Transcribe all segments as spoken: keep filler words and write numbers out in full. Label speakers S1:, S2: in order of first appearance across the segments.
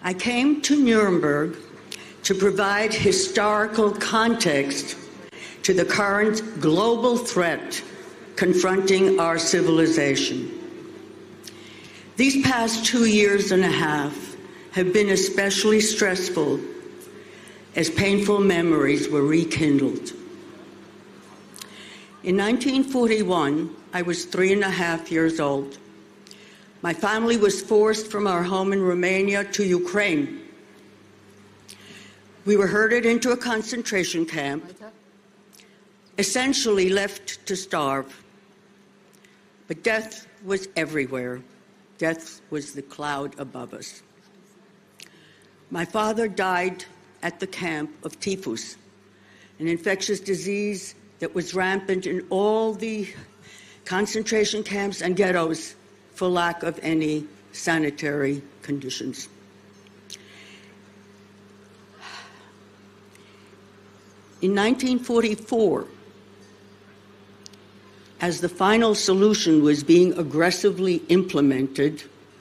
S1: I came to Nuremberg to provide historical context to the current global threat confronting our civilization. These past two years and a half have been especially stressful as painful memories were rekindled. In nineteen forty-one, I was three and a half years old. My family was forced from our home in Romania to Ukraine. We were herded into a concentration camp, essentially left to starve. But death was everywhere. Death was the cloud above us. My father died at the camp of typhus, an infectious disease that was rampant in all the concentration camps and ghettos for lack of any sanitary conditions. In nineteen forty-four, as the final solution was being aggressively implemented,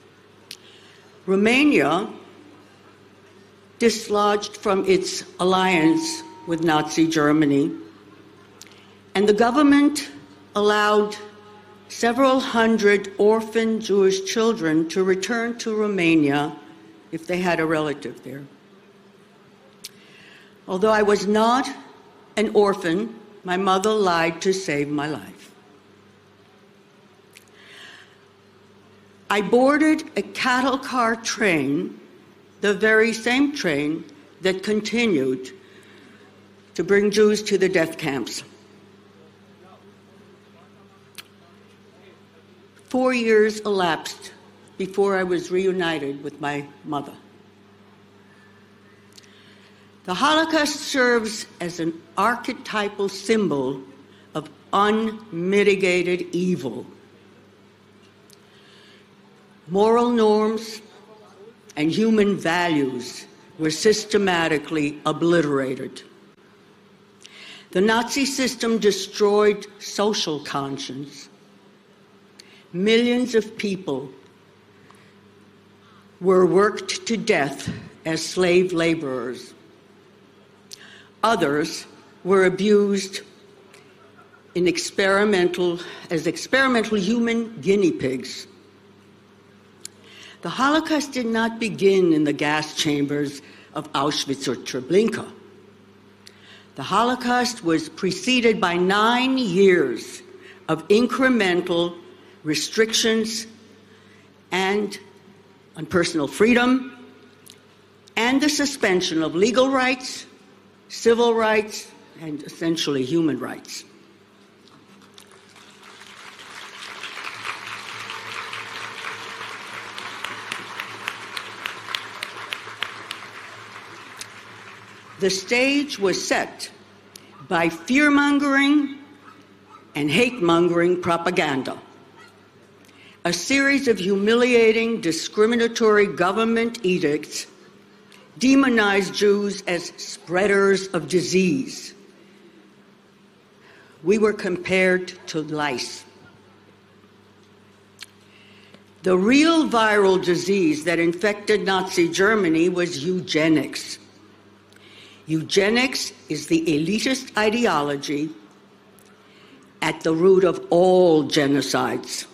S1: Romania dislodged from its alliance with Nazi Germany, and the government allowed several hundred orphan Jewish children to return to Romania if they had a relative there. Although I was not an orphan, my mother lied to save my life. I boarded a cattle car train, the very same train that continued to bring Jews to the death camps. Four years elapsed before I was reunited with my mother. The Holocaust serves as an archetypal symbol of unmitigated evil. Moral norms and human values were systematically obliterated. The Nazi system destroyed social conscience. Millions of people were worked to death as slave laborers. Others were abused in experimental, as experimental human guinea pigs. The Holocaust did not begin in the gas chambers of Auschwitz or Treblinka. The Holocaust was preceded by nine years of incremental restrictions and on personal freedom and the suspension of legal rights, civil rights, and essentially human rights. The stage was set by fear-mongering and hate-mongering propaganda. A series of humiliating, discriminatory government edicts demonized Jews as spreaders of disease. We were compared to lice. The real viral disease that infected Nazi Germany was eugenics. Eugenics is the elitist ideology at the root of all genocides.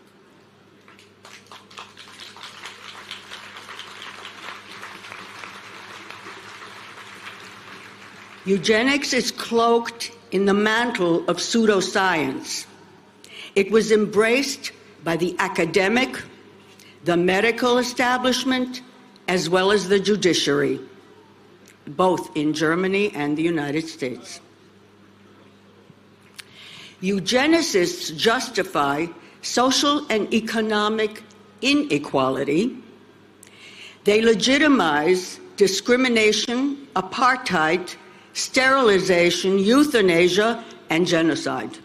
S1: Eugenics is cloaked in the mantle of pseudoscience. It was embraced by the academic, the medical establishment, as well as the judiciary, both in Germany and the United States. Eugenicists justify social and economic inequality. They legitimize discrimination, apartheid, sterilization, euthanasia, and genocide.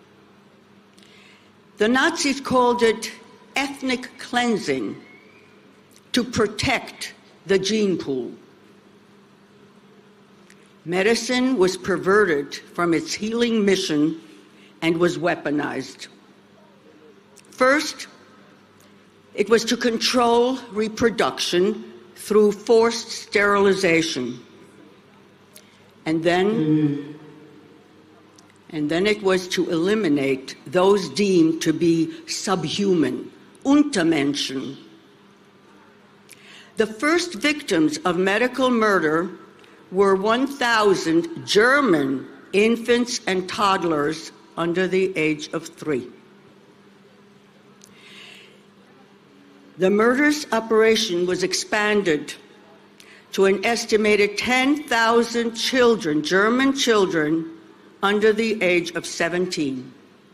S1: The Nazis called it ethnic cleansing to protect the gene pool. Medicine was perverted from its healing mission and was weaponized. First, it was to control reproduction through forced sterilization. And then, mm. and then it was to eliminate those deemed to be subhuman, Untermenschen. The first victims of medical murder were one thousand German infants and toddlers under the age of three. The murderous operation was expanded to an estimated ten thousand children, German children, under the age of seventeen.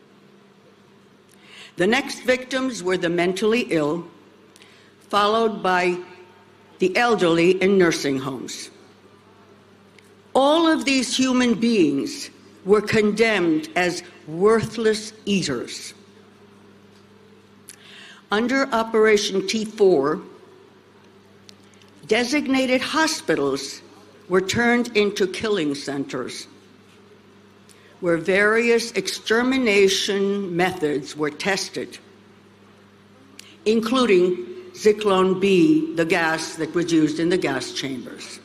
S1: The next victims were the mentally ill, followed by the elderly in nursing homes. All of these human beings were condemned as worthless eaters. Under Operation T four, designated hospitals were turned into killing centers, where various extermination methods were tested, including Zyklon B, the gas that was used in the gas chambers.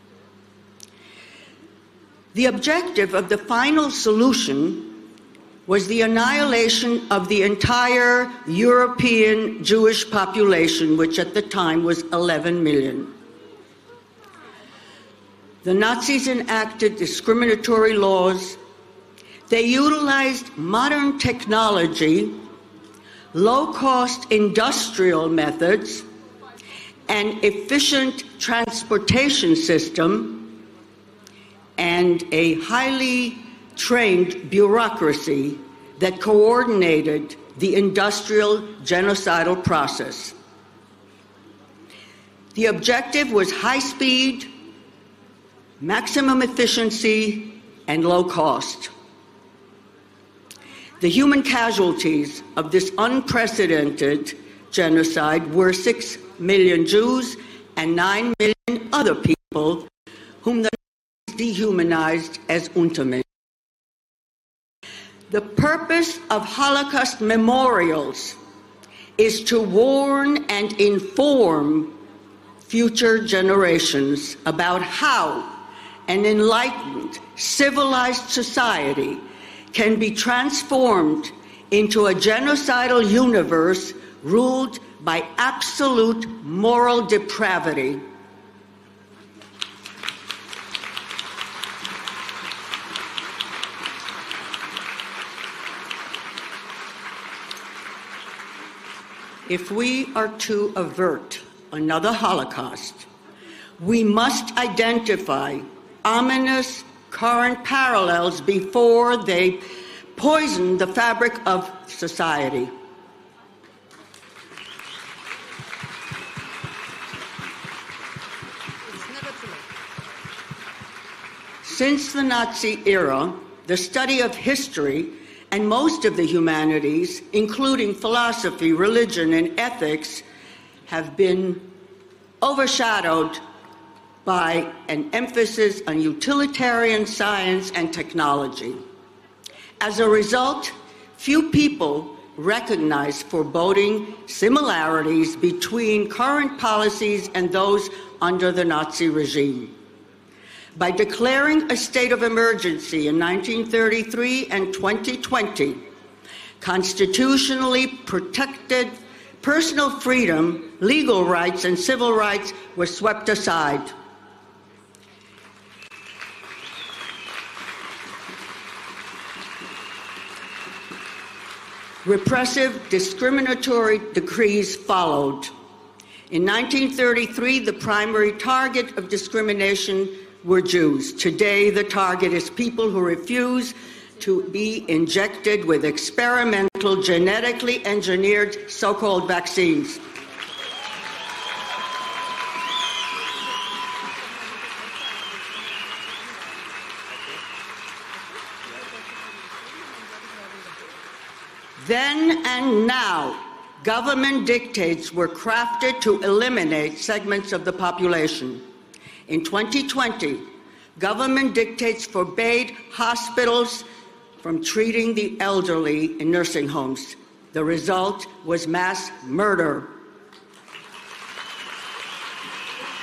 S1: The objective of the final solution was the annihilation of the entire European Jewish population, which at the time was eleven million. The Nazis enacted discriminatory laws. They utilized modern technology, low-cost industrial methods, an efficient transportation system, and a highly trained bureaucracy that coordinated the industrial genocidal process. The objective was high speed, maximum efficiency, and low cost. The human casualties of this unprecedented genocide were six million Jews and nine million other people whom the Nazis dehumanized as Untermenschen. The purpose of Holocaust memorials is to warn and inform future generations about how an enlightened, civilized society can be transformed into a genocidal universe ruled by absolute moral depravity. If we are to avert another Holocaust, we must identify ominous current parallels before they poison the fabric of society. Since the Nazi era, the study of history and most of the humanities, including philosophy, religion, and ethics, have been overshadowed by an emphasis on utilitarian science and technology. As a result, few people recognize foreboding similarities between current policies and those under the Nazi regime. By declaring a state of emergency in nineteen thirty-three and twenty twenty, constitutionally protected personal freedom, legal rights, and civil rights were swept aside. Repressive, discriminatory decrees followed. In nineteen thirty-three, the primary target of discrimination were Jews. Today, the target is people who refuse to be injected with experimental, genetically engineered so-called vaccines. Then and now, government dictates were crafted to eliminate segments of the population. In twenty twenty, government dictates forbade hospitals from treating the elderly in nursing homes. The result was mass murder.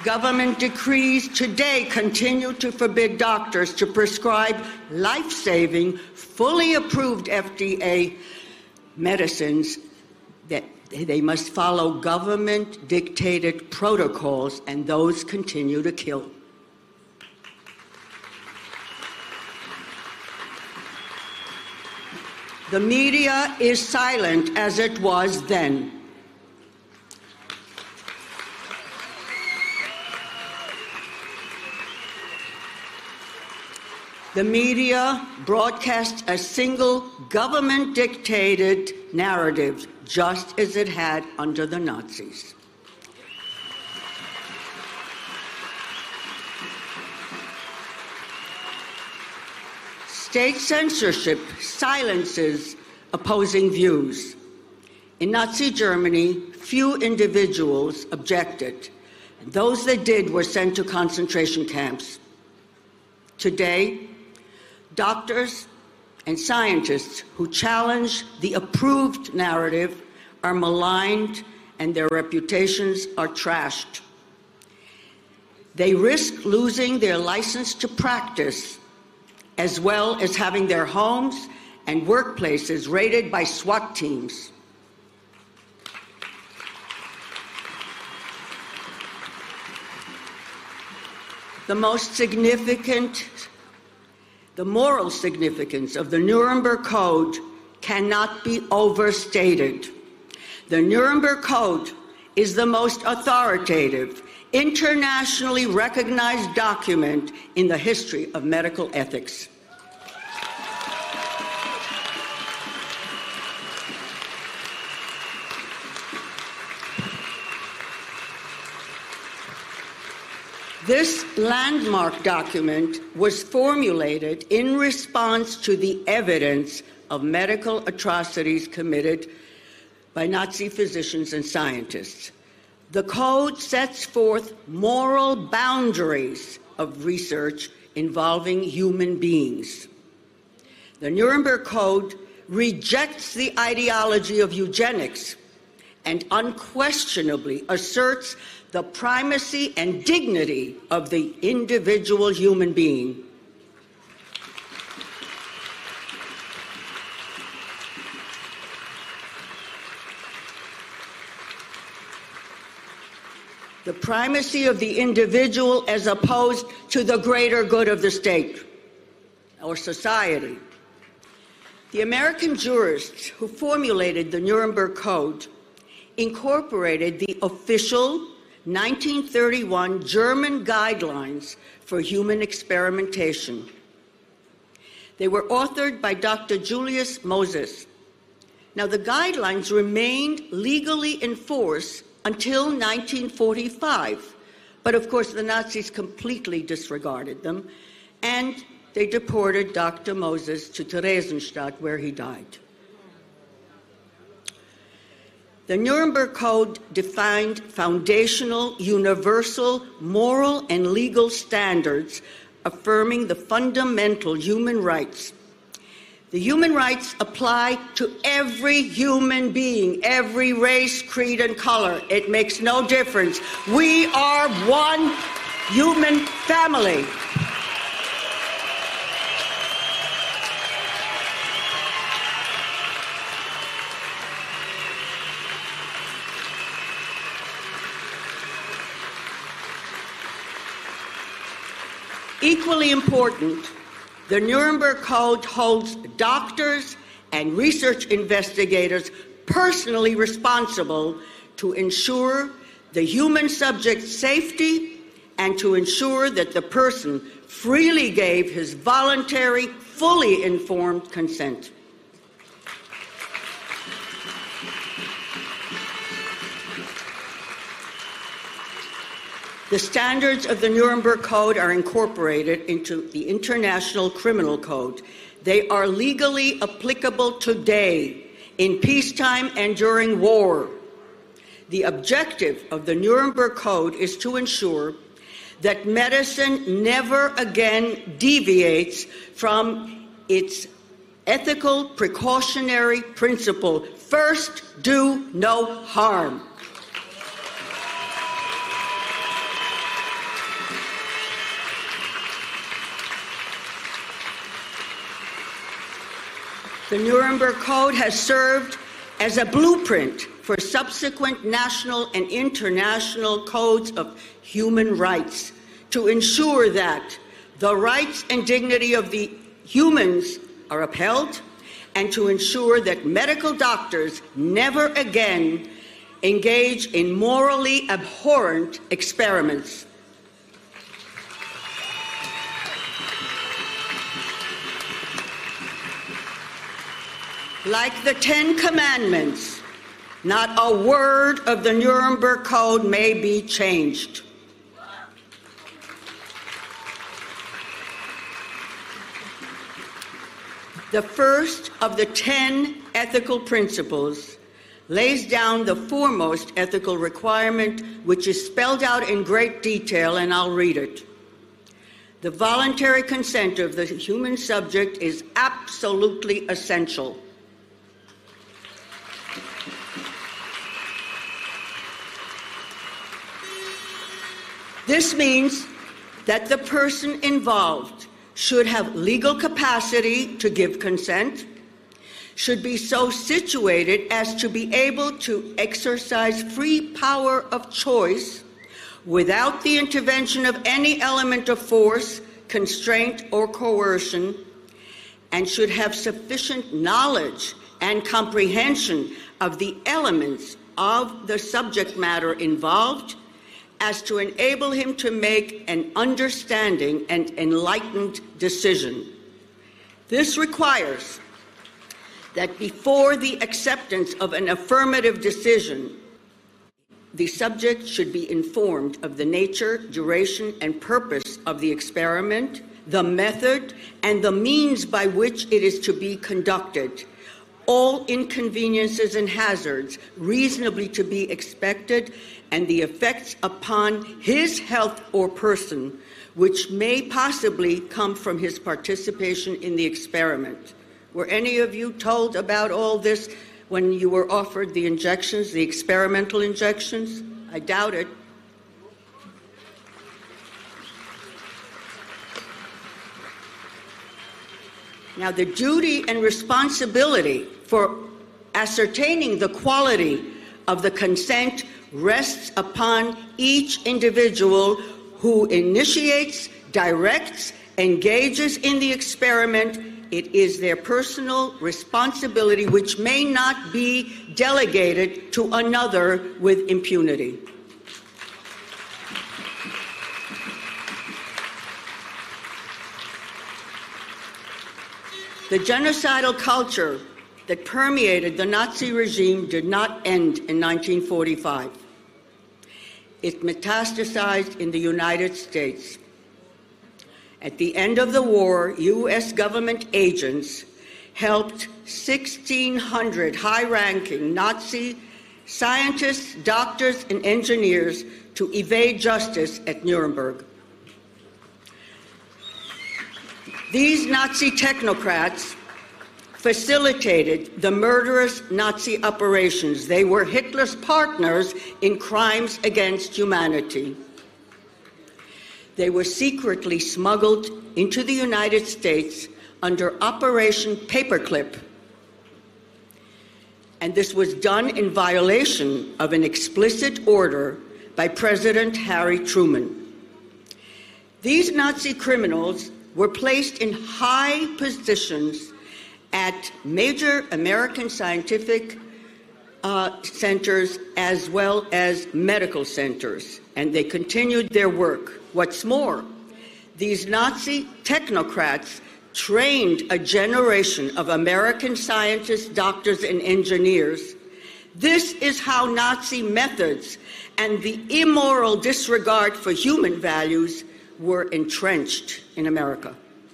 S1: government decrees today continue to forbid doctors to prescribe life-saving, fully approved F D A medicines, that they must follow government-dictated protocols, and those continue to kill. The media is silent as it was then. The media broadcast a single government-dictated narrative, just as it had under the Nazis. State censorship silences opposing views. In Nazi Germany, few individuals objected. Those that did were sent to concentration camps. Today, doctors and scientists who challenge the approved narrative are maligned and their reputations are trashed. They risk losing their license to practice, as well as having their homes and workplaces raided by SWAT teams. The most significant, the moral significance of the Nuremberg Code cannot be overstated. The Nuremberg Code is the most authoritative, internationally recognized document in the history of medical ethics. This landmark document was formulated in response to the evidence of medical atrocities committed by Nazi physicians and scientists. The code sets forth moral boundaries of research involving human beings. The Nuremberg Code rejects the ideology of eugenics and unquestionably asserts the primacy and dignity of the individual human being. The primacy of the individual as opposed to the greater good of the state or society. The American jurists who formulated the Nuremberg Code incorporated the official nineteen thirty-one German guidelines for human experimentation. They were authored by Doctor Julius Moses. Now, the guidelines remained legally in force until nineteen forty-five, but of course the Nazis completely disregarded them, and they deported Doctor Moses to Theresienstadt, where he died. The Nuremberg Code defined foundational, universal, moral, and legal standards affirming the fundamental human rights. The human rights apply to every human being, every race, creed, and color. It makes no difference. We are one human family. Equally important, the Nuremberg Code holds doctors and research investigators personally responsible to ensure the human subject's safety and to ensure that the person freely gave his voluntary, fully informed consent. The standards of the Nuremberg Code are incorporated into the International Criminal Code. They are legally applicable today, in peacetime and during war. The objective of the Nuremberg Code is to ensure that medicine never again deviates from its ethical precautionary principle: first, do no harm. The Nuremberg Code has served as a blueprint for subsequent national and international codes of human rights to ensure that the rights and dignity of the humans are upheld, and to ensure that medical doctors never again engage in morally abhorrent experiments. Like the Ten Commandments, not a word of the Nuremberg Code may be changed. The first of the ten ethical principles lays down the foremost ethical requirement, which is spelled out in great detail, and I'll read it. The voluntary consent of the human subject is absolutely essential. This means that the person involved should have legal capacity to give consent, should be so situated as to be able to exercise free power of choice without the intervention of any element of force, constraint, or coercion, and should have sufficient knowledge and comprehension of the elements of the subject matter involved as to enable him to make an understanding and enlightened decision. This requires that before the acceptance of an affirmative decision, the subject should be informed of the nature, duration, and purpose of the experiment, the method, and the means by which it is to be conducted, all inconveniences and hazards reasonably to be expected, and the effects upon his health or person which may possibly come from his participation in the experiment. Were any of you told about all this when you were offered the injections, the experimental injections? I doubt it. Now, the duty and responsibility for ascertaining the quality of the consent rests upon each individual who initiates, directs, engages in the experiment. It is their personal responsibility, which may not be delegated to another with impunity. The genocidal culture that permeated the Nazi regime did not end in nineteen forty-five. It metastasized in the United States. At the end of the war, U S government agents helped sixteen hundred high-ranking Nazi scientists, doctors, and engineers to evade justice at Nuremberg. These Nazi technocrats facilitated the murderous Nazi operations. They were Hitler's partners in crimes against humanity. They were secretly smuggled into the United States under Operation Paperclip. And this was done in violation of an explicit order by President Harry Truman. These Nazi criminals were placed in high positions at major American scientific uh, centers as well as medical centers, and they continued their work. What's more, these Nazi technocrats trained a generation of American scientists, doctors, and engineers. This is how Nazi methods and the immoral disregard for human values were entrenched in America.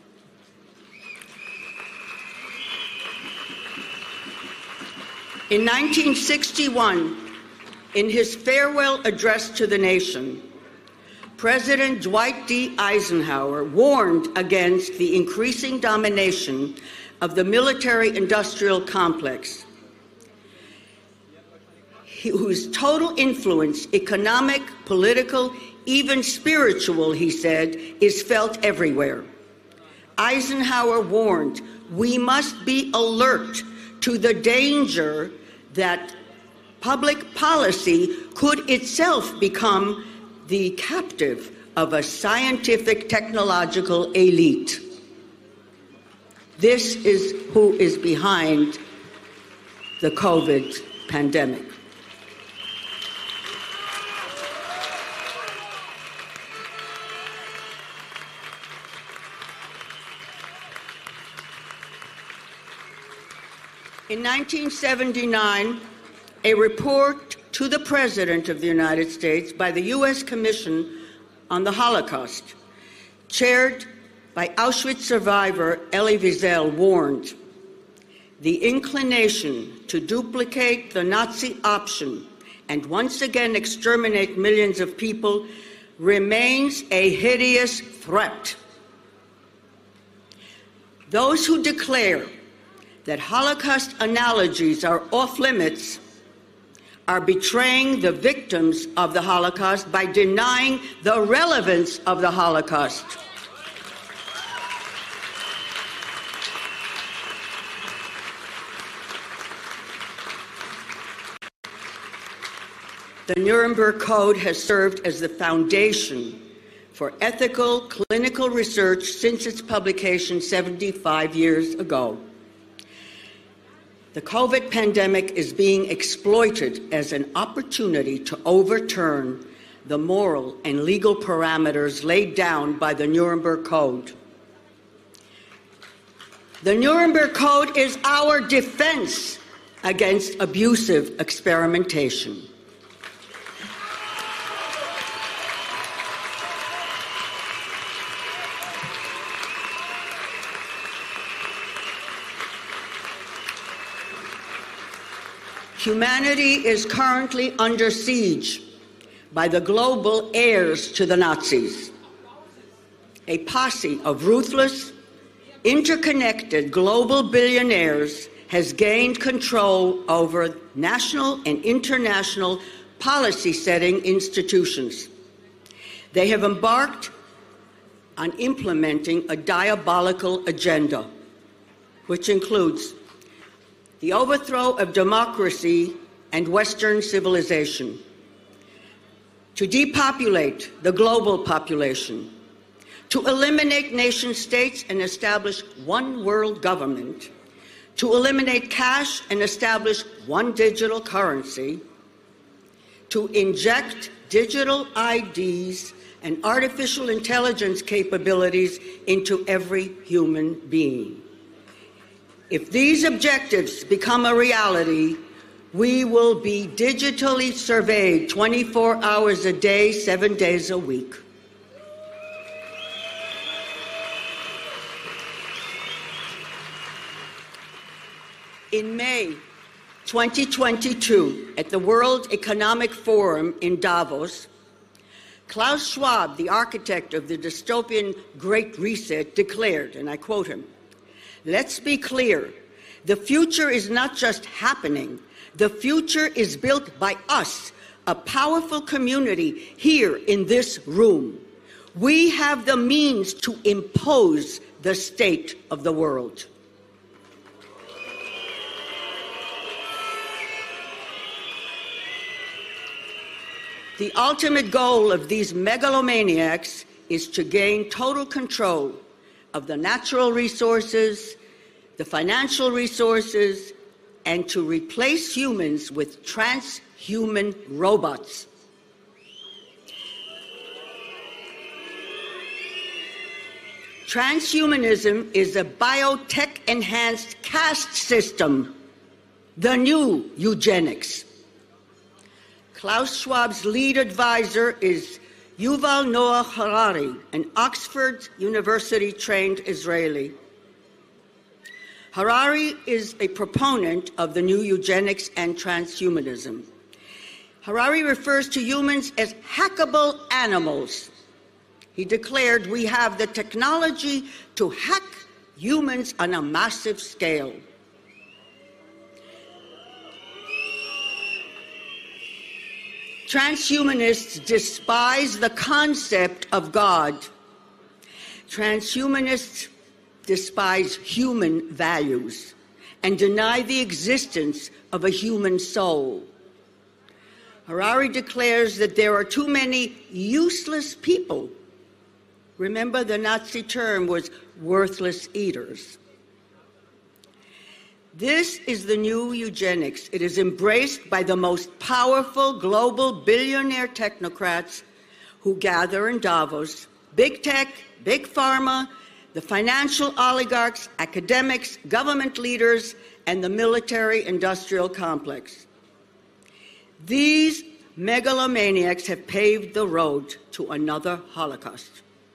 S1: In nineteen sixty-one, in his farewell address to the nation, President Dwight D. Eisenhower warned against the increasing domination of the military-industrial complex, whose total influence, economic, political, even spiritual, he said, is felt everywhere. Eisenhower warned, we must be alert to the danger that public policy could itself become the captive of a scientific technological elite. This is who is behind the COVID pandemic. In nineteen seventy-nine, a report to the President of the United States by the U S Commission on the Holocaust, chaired by Auschwitz survivor Elie Wiesel, warned, the inclination to duplicate the Nazi option and once again exterminate millions of people remains a hideous threat. Those who declare that Holocaust analogies are off limits are betraying the victims of the Holocaust by denying the relevance of the Holocaust. The Nuremberg Code has served as the foundation for ethical clinical research since its publication seventy-five years ago. The COVID pandemic is being exploited as an opportunity to overturn the moral and legal parameters laid down by the Nuremberg Code. The Nuremberg Code is our defense against abusive experimentation. Humanity is currently under siege by the global heirs to the Nazis, a posse of ruthless, interconnected global billionaires has gained control over national and international policy-setting institutions. They have embarked on implementing a diabolical agenda, which includes the overthrow of democracy and Western civilization, to depopulate the global population, to eliminate nation states and establish one world government, to eliminate cash and establish one digital currency, to inject digital I Ds and artificial intelligence capabilities into every human being. If these objectives become a reality, we will be digitally surveyed twenty-four hours a day, seven days a week. In May twenty twenty-two, at the World Economic Forum in Davos, Klaus Schwab, the architect of the dystopian Great Reset, declared, and I quote him, "Let's be clear, the future is not just happening, the future is built by us, a powerful community here in this room. We have the means to impose the state of the world." The ultimate goal of these megalomaniacs is to gain total control of the natural resources, the financial resources, and to replace humans with transhuman robots. Transhumanism is a biotech-enhanced caste system, the new eugenics. Klaus Schwab's lead advisor is Yuval Noah Harari, an Oxford University-trained Israeli. Harari is a proponent of the new eugenics and transhumanism. Harari refers to humans as hackable animals. He declared, "We have the technology to hack humans on a massive scale." Transhumanists despise the concept of God. Transhumanists despise human values and deny the existence of a human soul. Harari declares that there are too many useless people. Remember, the Nazi term was worthless eaters. This is the new eugenics. It is embraced by the most powerful global billionaire technocrats who gather in Davos, big tech, big pharma, the financial oligarchs, academics, government leaders, and the military-industrial complex. These megalomaniacs have paved the road to another Holocaust.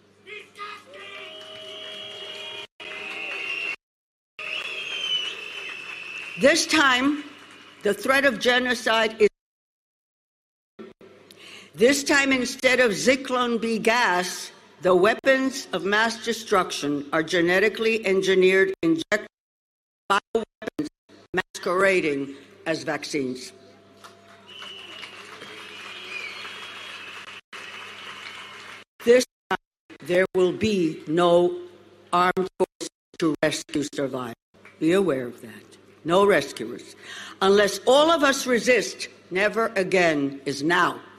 S1: This time, the threat of genocide is. This time, instead of Zyklon B gas, the weapons of mass destruction are genetically engineered injected bioweapons masquerading as vaccines. This time, there will be no armed forces to rescue survivors. Be aware of that. No rescuers. Unless all of us resist, never again is now.